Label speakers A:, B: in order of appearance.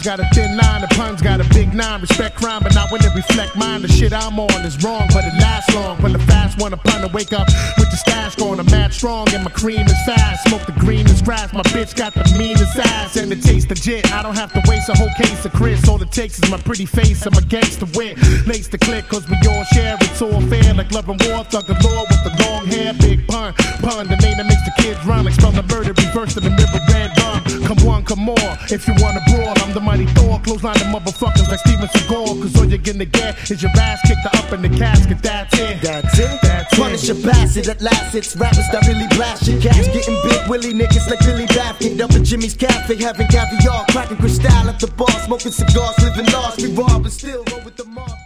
A: got a thin line, the puns got a big nine. Respect crime, but not when it reflect mine. The shit I'm on is wrong, but it lasts long. When the fast one upon to wake up with the stash going, I'm mad strong and my cream is fast. Smoke the greenest grass, my bitch got the meanest ass and it tastes legit. I don't have to waste a whole case of Chris. All it takes is my pretty face. I'm a gangster wit. Lace the click, cause we all share. It's all fair, like love and war. Thug galore with the long hair. Big pun, the name that makes the kids run. Like spell the murder, reverse to the mirror, red rum. Come one, come more. If you wanna brawl, I'm the mighty Thor. Clothesline the motherfuckers like Steven Seagal. Cause all you're gonna get is your ass kicked up in the casket. That's it.
B: That's it.
A: That's it.
B: Punish a bastard at last. It's rappers that really blast your cash. Getting big willy niggas like Billy Bath. Kicked up at Jimmy's Cafe, having caviar, cracking crystal at the bar, smoking cigars, living large. We rob and still roll with the mob.